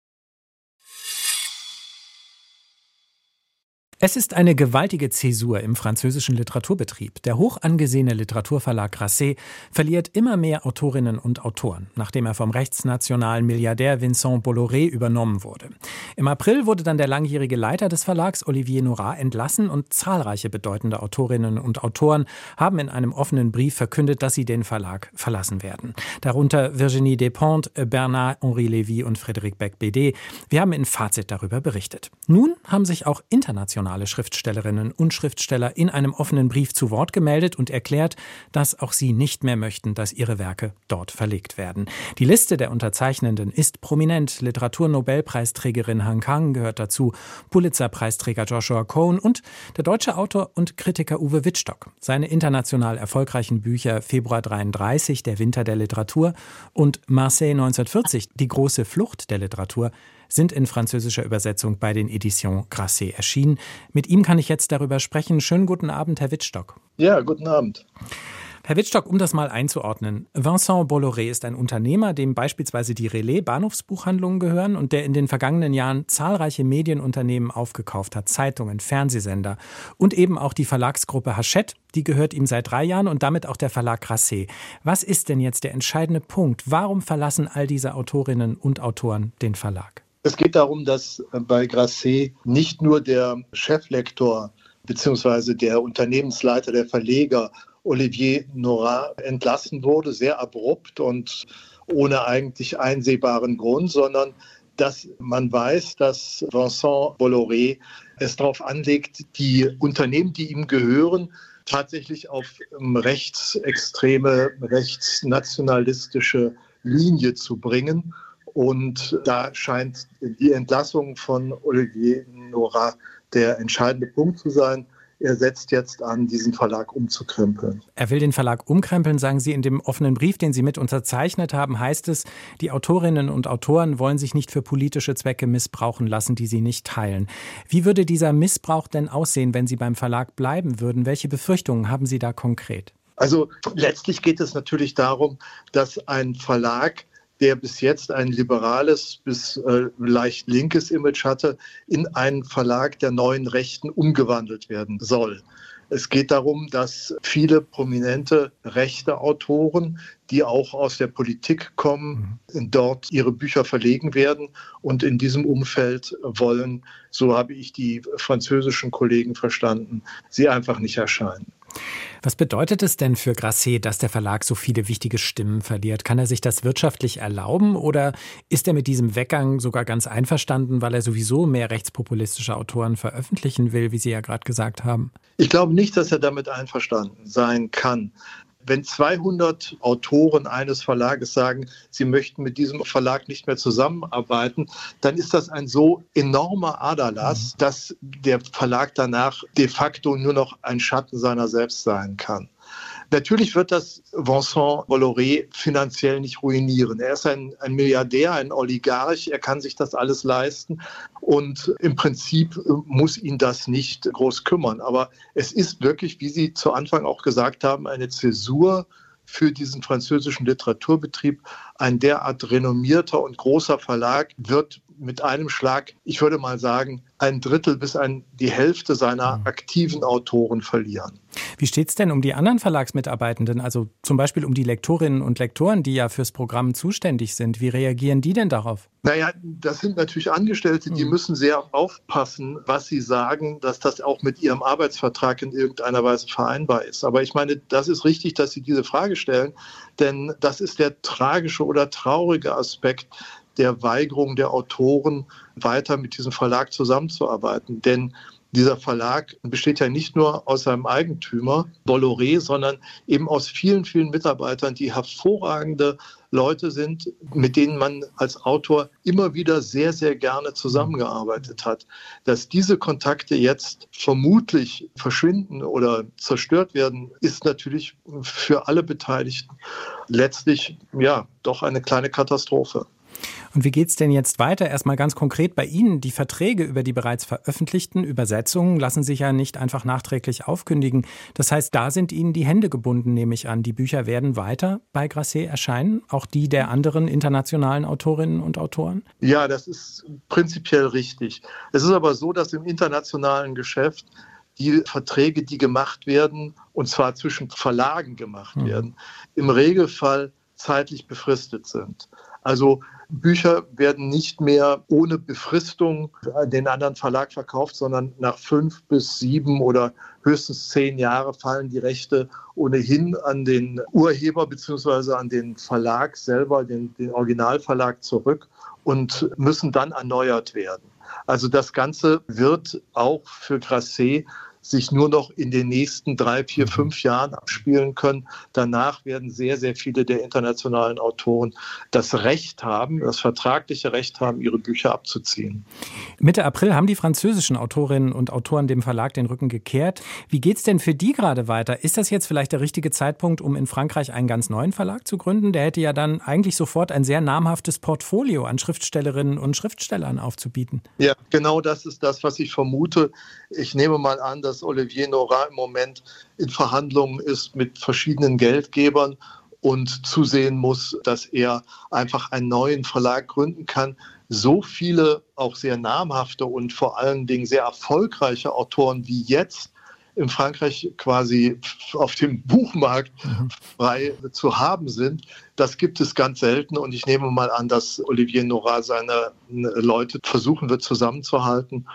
Speaker 2: Es ist eine gewaltige Zäsur im französischen Literaturbetrieb. Der hoch angesehene Literaturverlag Grasset verliert immer mehr Autorinnen und Autoren, nachdem er vom rechtsnationalen Milliardär Vincent Bolloré übernommen wurde. Im April wurde dann der langjährige Leiter des Verlags, Olivier Norat, entlassen und zahlreiche bedeutende Autorinnen und Autoren haben in einem offenen Brief verkündet, dass sie den Verlag verlassen werden. Darunter Virginie Despentes, Bernard-Henri Lévy und Frédéric Becbédé. Wir haben in Fazit darüber berichtet. Nun haben sich auch international Schriftstellerinnen und Schriftsteller in einem offenen Brief zu Wort gemeldet und erklärt, dass auch sie nicht mehr möchten, dass ihre Werke dort verlegt werden. Die Liste der Unterzeichnenden ist prominent. Literaturnobelpreisträgerin Han Kang gehört dazu, Pulitzer-Preisträger Joshua Cohen und der deutsche Autor und Kritiker Uwe Wittstock. Seine international erfolgreichen Bücher Februar dreiunddreißig, Der Winter der Literatur und Marseille neunzehnhundertvierzig, Die große Flucht der Literatur, sind in französischer Übersetzung bei den Editions Grasset erschienen. Mit ihm kann ich jetzt darüber sprechen. Schönen guten Abend, Herr Wittstock.
Speaker 14: Ja, guten Abend.
Speaker 2: Herr Wittstock, um das mal einzuordnen. Vincent Bolloré ist ein Unternehmer, dem beispielsweise die Relais Bahnhofsbuchhandlungen gehören und der in den vergangenen Jahren zahlreiche Medienunternehmen aufgekauft hat, Zeitungen, Fernsehsender und eben auch die Verlagsgruppe Hachette, die gehört ihm seit drei Jahren und damit auch der Verlag Grasset. Was ist denn jetzt der entscheidende Punkt? Warum verlassen all diese Autorinnen und Autoren den Verlag?
Speaker 14: Es geht darum, dass bei Grasset nicht nur der Cheflektor bzw. der Unternehmensleiter, der Verleger Olivier Norat entlassen wurde, sehr abrupt und ohne eigentlich einsehbaren Grund, sondern dass man weiß, dass Vincent Bolloré es darauf anlegt, die Unternehmen, die ihm gehören, tatsächlich auf rechtsextreme, rechtsnationalistische Linie zu bringen. Und da scheint die Entlassung von Olivier Norat der entscheidende Punkt zu sein. er setzt jetzt an, diesen Verlag umzukrempeln.
Speaker 2: Er will den Verlag umkrempeln, sagen Sie. In dem offenen Brief, den Sie mit unterzeichnet haben, heißt es, die Autorinnen und Autoren wollen sich nicht für politische Zwecke missbrauchen lassen, die sie nicht teilen. Wie würde dieser Missbrauch denn aussehen, wenn Sie beim Verlag bleiben würden? Welche Befürchtungen haben Sie da konkret?
Speaker 14: Also letztlich geht es natürlich darum, dass ein Verlag, der bis jetzt ein liberales bis äh, leicht linkes Image hatte, in einen Verlag der neuen Rechten umgewandelt werden soll. Es geht darum, dass viele prominente rechte Autoren, die auch aus der Politik kommen, mhm. dort ihre Bücher verlegen werden und in diesem Umfeld wollen, so habe ich die französischen Kollegen verstanden, sie einfach nicht erscheinen.
Speaker 2: Was bedeutet es denn für Grasset, dass der Verlag so viele wichtige Stimmen verliert? Kann er sich das wirtschaftlich erlauben oder ist er mit diesem Weggang sogar ganz einverstanden, weil er sowieso mehr rechtspopulistische Autoren veröffentlichen will, wie Sie ja gerade gesagt haben?
Speaker 14: Ich glaube nicht, dass er damit einverstanden sein kann. Wenn zweihundert Autoren eines Verlages sagen, sie möchten mit diesem Verlag nicht mehr zusammenarbeiten, dann ist das ein so enormer Aderlass, mhm. dass der Verlag danach de facto nur noch ein Schatten seiner selbst sein kann. Natürlich wird das Vincent Bolloré finanziell nicht ruinieren. Er ist ein, ein Milliardär, ein Oligarch, er kann sich das alles leisten und im Prinzip muss ihn das nicht groß kümmern. Aber es ist wirklich, wie Sie zu Anfang auch gesagt haben, eine Zäsur für diesen französischen Literaturbetrieb. Ein derart renommierter und großer Verlag wird mit einem Schlag, ich würde mal sagen, ein Drittel bis ein, die Hälfte seiner aktiven Autoren verlieren.
Speaker 2: Wie steht es denn um die anderen Verlagsmitarbeitenden, also zum Beispiel um die Lektorinnen und Lektoren, die ja fürs Programm zuständig sind? Wie reagieren die denn darauf?
Speaker 14: Naja, das sind natürlich Angestellte, die mhm. müssen sehr aufpassen, was sie sagen, dass das auch mit ihrem Arbeitsvertrag in irgendeiner Weise vereinbar ist. Aber ich meine, das ist richtig, dass Sie diese Frage stellen, denn das ist der tragische oder traurige Aspekt der Weigerung der Autoren, weiter mit diesem Verlag zusammenzuarbeiten. Denn dieser Verlag besteht ja nicht nur aus seinem Eigentümer, Bolloré, sondern eben aus vielen, vielen Mitarbeitern, die hervorragende Leute sind, mit denen man als Autor immer wieder sehr, sehr gerne zusammengearbeitet hat. Dass diese Kontakte jetzt vermutlich verschwinden oder zerstört werden, ist natürlich für alle Beteiligten letztlich ja doch eine kleine Katastrophe.
Speaker 2: Und wie geht es denn jetzt weiter? Erstmal ganz konkret bei Ihnen. Die Verträge über die bereits veröffentlichten Übersetzungen lassen sich ja nicht einfach nachträglich aufkündigen. Das heißt, da sind Ihnen die Hände gebunden, nehme ich an. Die Bücher werden weiter bei Grasset erscheinen, auch die der anderen internationalen Autorinnen und Autoren?
Speaker 14: Ja, das ist prinzipiell richtig. Es ist aber so, dass im internationalen Geschäft die Verträge, die gemacht werden, und zwar zwischen Verlagen gemacht mhm. werden, im Regelfall zeitlich befristet sind. Also Bücher werden nicht mehr ohne Befristung an den anderen Verlag verkauft, sondern nach fünf bis sieben oder höchstens zehn Jahre fallen die Rechte ohnehin an den Urheber bzw. an den Verlag selber, den, den Originalverlag zurück und müssen dann erneuert werden. Also das Ganze wird auch für Grasset sich nur noch in den nächsten drei, vier, fünf Jahren abspielen können. Danach werden sehr, sehr viele der internationalen Autoren das Recht haben, das vertragliche Recht haben, ihre Bücher abzuziehen.
Speaker 2: Mitte April haben die französischen Autorinnen und Autoren dem Verlag den Rücken gekehrt. Wie geht es denn für die gerade weiter? Ist das jetzt vielleicht der richtige Zeitpunkt, um in Frankreich einen ganz neuen Verlag zu gründen? Der hätte ja dann eigentlich sofort ein sehr namhaftes Portfolio an Schriftstellerinnen und Schriftstellern aufzubieten.
Speaker 14: Ja, genau das ist das, was ich vermute. Ich nehme mal an, dass Olivier Nora im Moment in Verhandlungen ist mit verschiedenen Geldgebern und zusehen muss, dass er einfach einen neuen Verlag gründen kann. So viele auch sehr namhafte und vor allen Dingen sehr erfolgreiche Autoren wie jetzt in Frankreich quasi auf dem Buchmarkt frei zu haben sind, das gibt es ganz selten. Und ich nehme mal an, dass Olivier Nora seine Leute versuchen wird zusammenzuhalten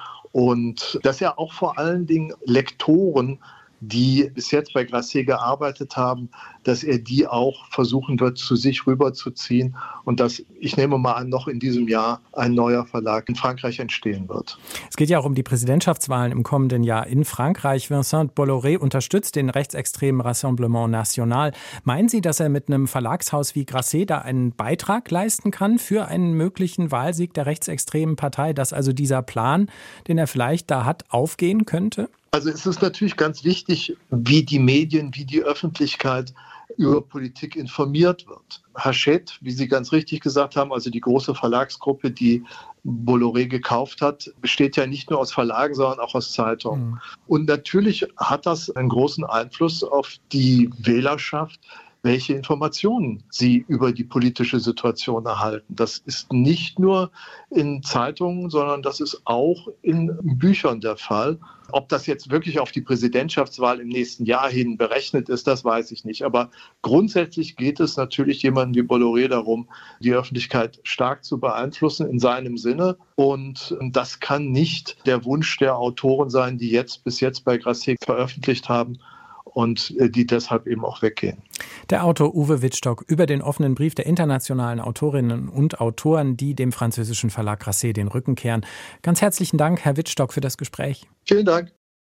Speaker 14: und dass er auch vor allen Dingen Lektoren, die bis jetzt bei Grasset gearbeitet haben, dass er die auch versuchen wird, zu sich rüberzuziehen und dass, ich nehme mal an, noch in diesem Jahr ein neuer Verlag in Frankreich entstehen wird.
Speaker 2: Es geht ja auch um die Präsidentschaftswahlen im kommenden Jahr in Frankreich. Vincent Bolloré unterstützt den rechtsextremen Rassemblement National. Meinen Sie, dass er mit einem Verlagshaus wie Grasset da einen Beitrag leisten kann für einen möglichen Wahlsieg der rechtsextremen Partei, dass also dieser Plan, den er vielleicht da hat, aufgehen könnte?
Speaker 14: Also es ist natürlich ganz wichtig, wie die Medien, wie die Öffentlichkeit über Politik informiert wird. Hachette, wie Sie ganz richtig gesagt haben, also die große Verlagsgruppe, die Bolloré gekauft hat, besteht ja nicht nur aus Verlagen, sondern auch aus Zeitungen. Mhm. Und natürlich hat das einen großen Einfluss auf die Wählerschaft, welche Informationen sie über die politische Situation erhalten. Das ist nicht nur in Zeitungen, sondern das ist auch in Büchern der Fall. Ob das jetzt wirklich auf die Präsidentschaftswahl im nächsten Jahr hin berechnet ist, das weiß ich nicht. Aber grundsätzlich geht es natürlich jemandem wie Bolloré darum, die Öffentlichkeit stark zu beeinflussen in seinem Sinne. Und das kann nicht der Wunsch der Autoren sein, die jetzt bis jetzt bei Grasset veröffentlicht haben und die deshalb eben auch weggehen.
Speaker 2: Der Autor Uwe Wittstock über den offenen Brief der internationalen Autorinnen und Autoren, die dem französischen Verlag Grasset den Rücken kehren. Ganz herzlichen Dank, Herr Wittstock, für das Gespräch.
Speaker 14: Vielen Dank.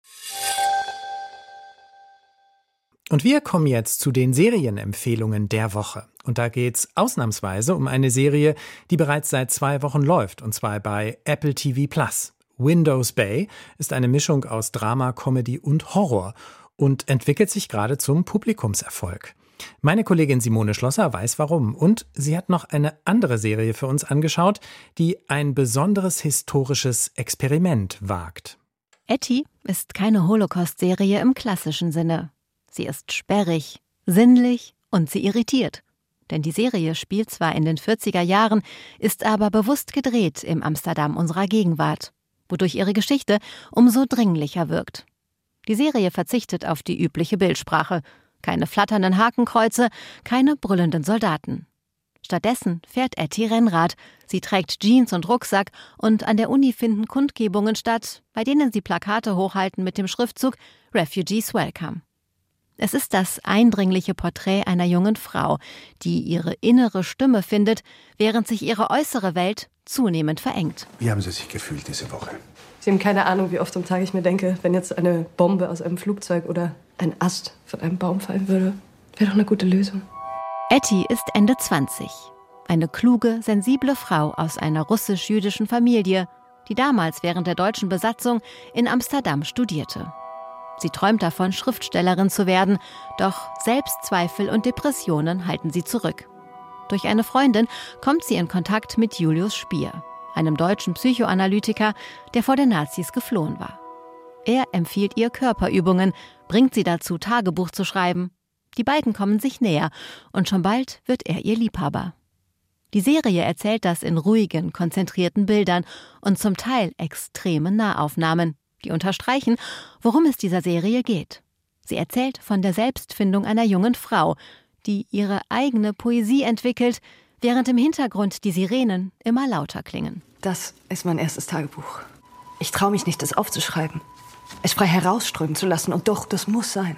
Speaker 2: Und wir kommen jetzt zu den Serienempfehlungen der Woche. Und da geht's ausnahmsweise um eine Serie, die bereits seit zwei Wochen läuft, und zwar bei Apple T V Plus. Windows Bay ist eine Mischung aus Drama, Comedy und Horror und entwickelt sich gerade zum Publikumserfolg. Meine Kollegin Simone Schlosser weiß warum, und sie hat noch eine andere Serie für uns angeschaut, die ein besonderes historisches Experiment wagt.
Speaker 15: Etty ist keine Holocaust-Serie im klassischen Sinne. Sie ist sperrig, sinnlich und sie irritiert. Denn die Serie spielt zwar in den vierziger Jahren, ist aber bewusst gedreht im Amsterdam unserer Gegenwart, wodurch ihre Geschichte umso dringlicher wirkt. Die Serie verzichtet auf die übliche Bildsprache. Keine flatternden Hakenkreuze, keine brüllenden Soldaten. Stattdessen fährt Etty Rennrad. Sie trägt Jeans und Rucksack und an der Uni finden Kundgebungen statt, bei denen sie Plakate hochhalten mit dem Schriftzug Refugees Welcome. Es ist das eindringliche Porträt einer jungen Frau, die ihre innere Stimme findet, während sich ihre äußere Welt zunehmend verengt.
Speaker 16: Wie haben Sie sich gefühlt diese Woche?
Speaker 17: Sie haben keine Ahnung, wie oft am Tag ich mir denke, wenn jetzt eine Bombe aus einem Flugzeug oder ein Ast von einem Baum fallen würde, wäre doch eine gute Lösung.
Speaker 15: Etty ist Ende zwanzig. Eine kluge, sensible Frau aus einer russisch-jüdischen Familie, die damals während der deutschen Besatzung in Amsterdam studierte. Sie träumt davon, Schriftstellerin zu werden, doch Selbstzweifel und Depressionen halten sie zurück. Durch eine Freundin kommt sie in Kontakt mit Julius Spier, einem deutschen Psychoanalytiker, der vor den Nazis geflohen war. Er empfiehlt ihr Körperübungen, bringt sie dazu, Tagebuch zu schreiben. Die beiden kommen sich näher und schon bald wird er ihr Liebhaber. Die Serie erzählt das in ruhigen, konzentrierten Bildern und zum Teil extremen Nahaufnahmen, die unterstreichen, worum es dieser Serie geht. Sie erzählt von der Selbstfindung einer jungen Frau, die ihre eigene Poesie entwickelt, während im Hintergrund die Sirenen immer lauter klingen.
Speaker 17: Das ist mein erstes Tagebuch. Ich traue mich nicht, es aufzuschreiben. Es frei herausströmen zu lassen, und doch, das muss sein.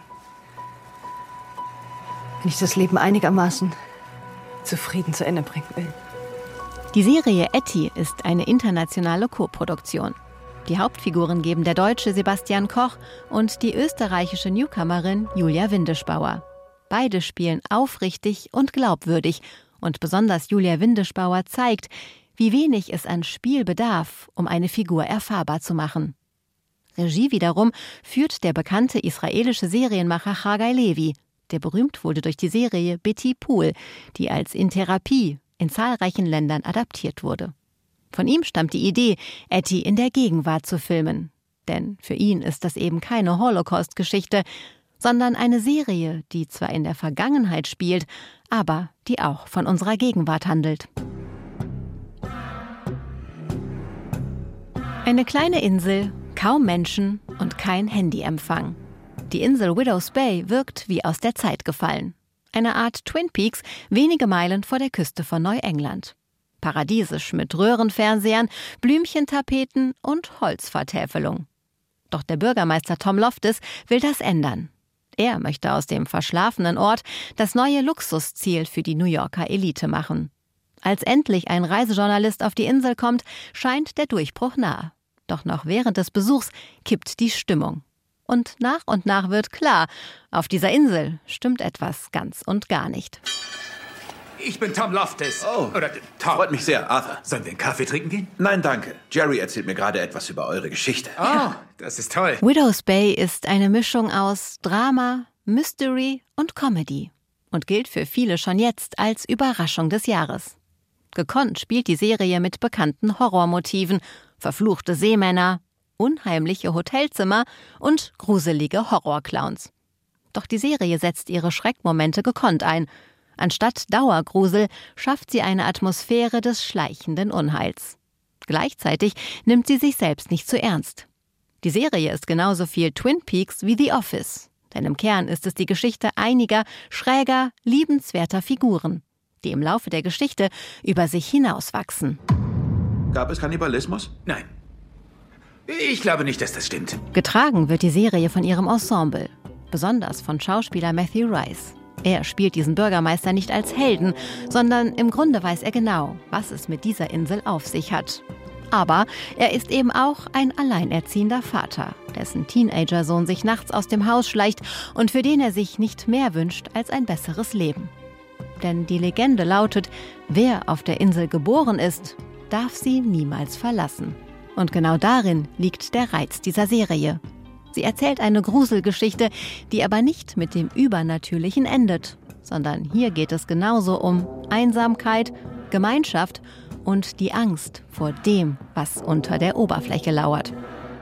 Speaker 17: Wenn ich das Leben einigermaßen zufrieden zu Ende bringen will.
Speaker 15: Die Serie Etty ist eine internationale Koproduktion. Die Hauptfiguren geben der Deutsche Sebastian Koch und die österreichische Newcomerin Julia Windischbauer. Beide spielen aufrichtig und glaubwürdig, und besonders Julia Windischbauer zeigt, wie wenig es an Spiel bedarf, um eine Figur erfahrbar zu machen. Regie wiederum führt der bekannte israelische Serienmacher Chagai Levi, der berühmt wurde durch die Serie Betty Pool, die als In Therapie in zahlreichen Ländern adaptiert wurde. Von ihm stammt die Idee, Etty in der Gegenwart zu filmen. Denn für ihn ist das eben keine Holocaust-Geschichte, sondern eine Serie, die zwar in der Vergangenheit spielt, aber die auch von unserer Gegenwart handelt. Eine kleine Insel, kaum Menschen und kein Handyempfang. Die Insel Widows Bay wirkt wie aus der Zeit gefallen. Eine Art Twin Peaks, wenige Meilen vor der Küste von Neuengland. Paradiesisch mit Röhrenfernsehern, Blümchentapeten und Holzvertäfelung. Doch der Bürgermeister Tom Loftus will das ändern. Er möchte aus dem verschlafenen Ort das neue Luxusziel für die New Yorker Elite machen. Als endlich ein Reisejournalist auf die Insel kommt, scheint der Durchbruch nahe. Doch noch während des Besuchs kippt die Stimmung. Und nach und nach wird klar, auf dieser Insel stimmt etwas ganz und gar nicht.
Speaker 18: ich bin Tom Loftus.
Speaker 19: Oh,
Speaker 18: Oder Tom.
Speaker 19: Freut mich sehr, Arthur.
Speaker 18: Sollen wir einen Kaffee trinken gehen?
Speaker 19: Nein, danke. Jerry erzählt mir gerade etwas über eure Geschichte.
Speaker 18: Oh, das ist toll.
Speaker 15: Widow's Bay ist eine Mischung aus Drama, Mystery und Comedy und gilt für viele schon jetzt als Überraschung des Jahres. Gekonnt spielt die Serie mit bekannten Horrormotiven, verfluchte Seemänner, unheimliche Hotelzimmer und gruselige Horrorclowns. Doch die Serie setzt ihre Schreckmomente gekonnt ein. Anstatt Dauergrusel schafft sie eine Atmosphäre des schleichenden Unheils. Gleichzeitig nimmt sie sich selbst nicht zu ernst. Die Serie ist genauso viel Twin Peaks wie The Office. Denn im Kern ist es die Geschichte einiger schräger, liebenswerter Figuren, die im Laufe der Geschichte über sich hinauswachsen.
Speaker 19: Gab es Kannibalismus?
Speaker 18: Nein. Ich glaube nicht, dass das stimmt.
Speaker 15: Getragen wird die Serie von ihrem Ensemble, besonders von Schauspieler Matthew Rice. Er spielt diesen Bürgermeister nicht als Helden, sondern im Grunde weiß er genau, was es mit dieser Insel auf sich hat. Aber er ist eben auch ein alleinerziehender Vater, dessen Teenager-Sohn sich nachts aus dem Haus schleicht und für den er sich nicht mehr wünscht als ein besseres Leben. Denn die Legende lautet, wer auf der Insel geboren ist, darf sie niemals verlassen. Und genau darin liegt der Reiz dieser Serie. Sie erzählt eine Gruselgeschichte, die aber nicht mit dem Übernatürlichen endet, sondern hier geht es genauso um Einsamkeit, Gemeinschaft und die Angst vor dem, was unter der Oberfläche lauert.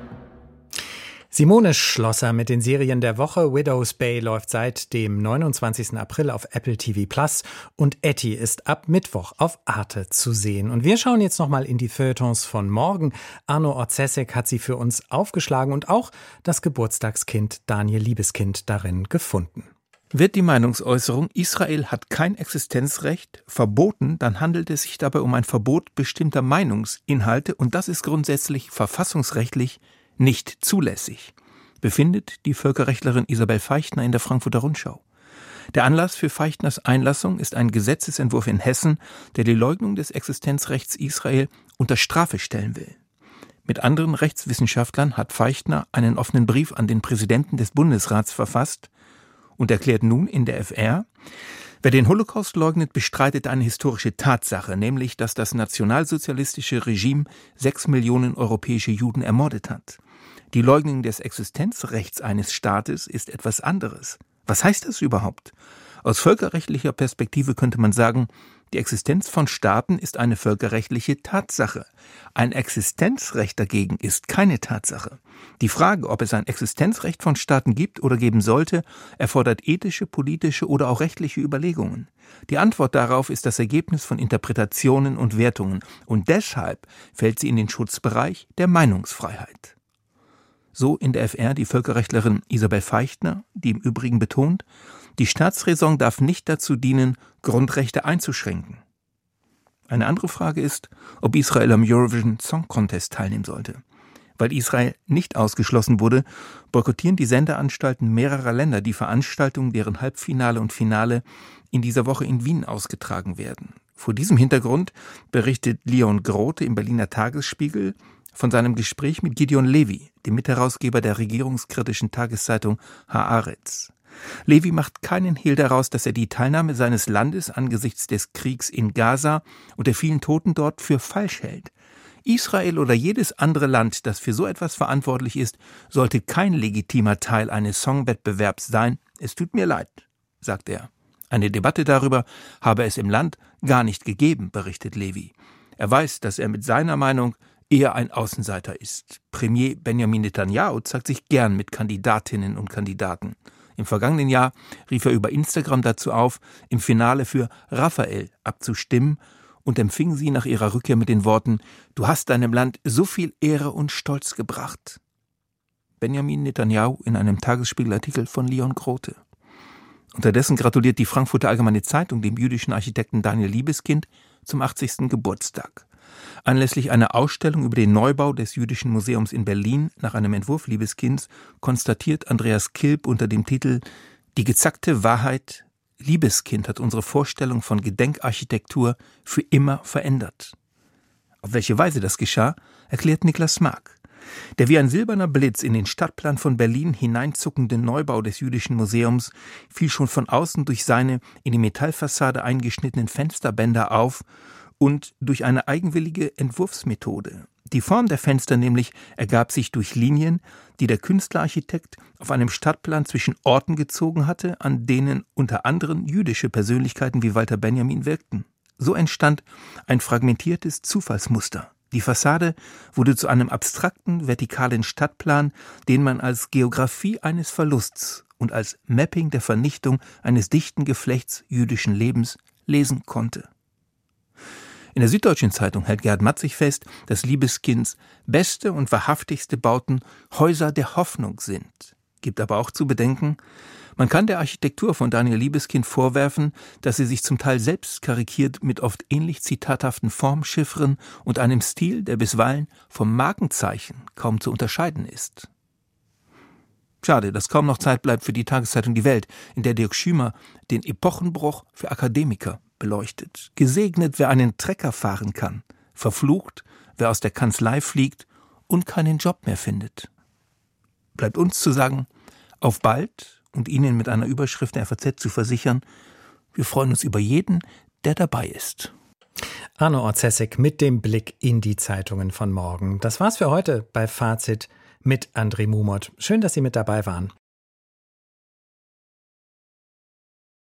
Speaker 2: Simone Schlosser mit den Serien der Woche. Widow's Bay läuft seit dem neunundzwanzigsten April auf Apple T V Plus und Etty ist ab Mittwoch auf Arte zu sehen. Und wir schauen jetzt nochmal in die Feuilletons von morgen. Arno Orzesek hat sie für uns aufgeschlagen und auch das Geburtstagskind Daniel Liebeskind darin gefunden.
Speaker 20: Wird die Meinungsäußerung, Israel hat kein Existenzrecht, verboten, dann handelt es sich dabei um ein Verbot bestimmter Meinungsinhalte und das ist grundsätzlich verfassungsrechtlich nicht zulässig, befindet die Völkerrechtlerin Isabel Feichtner in der Frankfurter Rundschau. Der Anlass für Feichtners Einlassung ist ein Gesetzesentwurf in Hessen, der die Leugnung des Existenzrechts Israel unter Strafe stellen will. Mit anderen Rechtswissenschaftlern hat Feichtner einen offenen Brief an den Präsidenten des Bundesrats verfasst und erklärt nun in der F R, wer den Holocaust leugnet, bestreitet eine historische Tatsache, nämlich, dass das nationalsozialistische Regime sechs Millionen europäische Juden ermordet hat. Die Leugnung des Existenzrechts eines Staates ist etwas anderes. Was heißt das überhaupt? Aus völkerrechtlicher Perspektive könnte man sagen, die Existenz von Staaten ist eine völkerrechtliche Tatsache. Ein Existenzrecht dagegen ist keine Tatsache. Die Frage, ob es ein Existenzrecht von Staaten gibt oder geben sollte, erfordert ethische, politische oder auch rechtliche Überlegungen. Die Antwort darauf ist das Ergebnis von Interpretationen und Wertungen und deshalb fällt sie in den Schutzbereich der Meinungsfreiheit. So in der F R die Völkerrechtlerin Isabel Feichtner, die im Übrigen betont, die Staatsräson darf nicht dazu dienen, Grundrechte einzuschränken. Eine andere Frage ist, ob Israel am Eurovision Song Contest teilnehmen sollte. Weil Israel nicht ausgeschlossen wurde, boykottieren die Sendeanstalten mehrerer Länder die Veranstaltungen, deren Halbfinale und Finale in dieser Woche in Wien ausgetragen werden. Vor diesem Hintergrund berichtet Leon Grote im Berliner Tagesspiegel von seinem Gespräch mit Gideon Levy, dem Mitherausgeber der regierungskritischen Tageszeitung Haaretz. Levy macht keinen Hehl daraus, dass er die Teilnahme seines Landes angesichts des Kriegs in Gaza und der vielen Toten dort für falsch hält. Israel oder jedes andere Land, das für so etwas verantwortlich ist, sollte kein legitimer Teil eines Songwettbewerbs sein. Es tut mir leid, sagt er. Eine Debatte darüber habe es im Land gar nicht gegeben, berichtet Levy. Er weiß, dass er mit seiner Meinung eher ein Außenseiter ist. Premier Benjamin Netanyahu zeigt sich gern mit Kandidatinnen und Kandidaten. Im vergangenen Jahr rief er über Instagram dazu auf, im Finale für Raphael abzustimmen und empfing sie nach ihrer Rückkehr mit den Worten: Du hast deinem Land so viel Ehre und Stolz gebracht. Benjamin Netanyahu in einem Tagesspiegelartikel von Leon Grote. Unterdessen gratuliert die Frankfurter Allgemeine Zeitung dem jüdischen Architekten Daniel Liebeskind zum achtzigsten Geburtstag. Anlässlich einer Ausstellung über den Neubau des Jüdischen Museums in Berlin nach einem Entwurf Liebeskinds konstatiert Andreas Kilp unter dem Titel »Die gezackte Wahrheit: Liebeskind hat unsere Vorstellung von Gedenkarchitektur für immer verändert«. Auf welche Weise das geschah, erklärt Niklas Mark. Der wie ein silberner Blitz in den Stadtplan von Berlin hineinzuckende Neubau des Jüdischen Museums fiel schon von außen durch seine in die Metallfassade eingeschnittenen Fensterbänder auf und durch eine eigenwillige Entwurfsmethode. Die Form der Fenster nämlich ergab sich durch Linien, die der Künstlerarchitekt auf einem Stadtplan zwischen Orten gezogen hatte, an denen unter anderem jüdische Persönlichkeiten wie Walter Benjamin wirkten. So entstand ein fragmentiertes Zufallsmuster. Die Fassade wurde zu einem abstrakten, vertikalen Stadtplan, den man als Geographie eines Verlusts und als Mapping der Vernichtung eines dichten Geflechts jüdischen Lebens lesen konnte. In der Süddeutschen Zeitung hält Gerhard Matzig fest, dass Liebeskinds beste und wahrhaftigste Bauten Häuser der Hoffnung sind. Gibt aber auch zu bedenken, man kann der Architektur von Daniel Liebeskind vorwerfen, dass sie sich zum Teil selbst karikiert mit oft ähnlich zitathaften Formchiffren und einem Stil, der bisweilen vom Markenzeichen kaum zu unterscheiden ist. Schade, dass kaum noch Zeit bleibt für die Tageszeitung Die Welt, in der Dirk Schümer den Epochenbruch für Akademiker beleuchtet. Gesegnet, wer einen Trecker fahren kann. Verflucht, wer aus der Kanzlei fliegt und keinen Job mehr findet. Bleibt uns zu sagen, auf bald und Ihnen mit einer Überschrift der F A Z zu versichern, wir freuen uns über jeden, der dabei ist.
Speaker 2: Arno Orzessek mit dem Blick in die Zeitungen von morgen. Das war's für heute bei Fazit mit André Mumot. Schön, dass Sie mit dabei waren.